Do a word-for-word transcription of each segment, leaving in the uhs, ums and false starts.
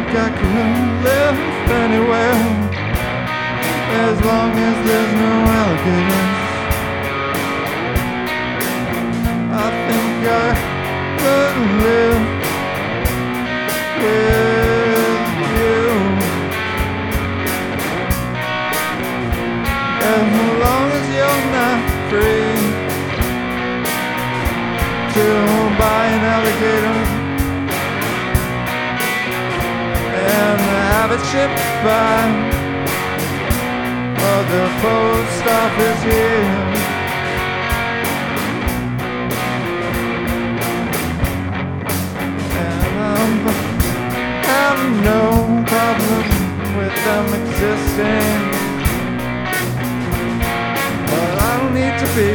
I can live anywhere as long as there's no alligators. I think I could live with you as long as you're not free to buy an alligator and have it shipped by oh, the post office here. And I'm have no problem with them existing, but I don't need to be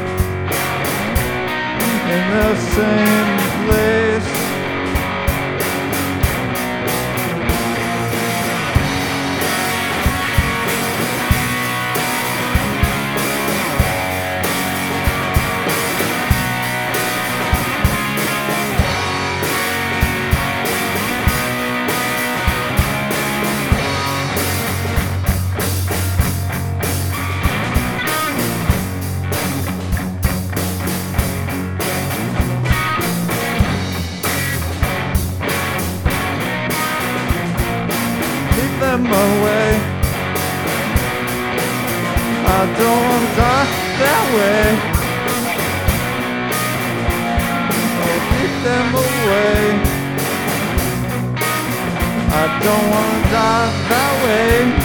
in the same place. Them away. I don't want to die that way. Oh, keep them away. I don't want to die that way.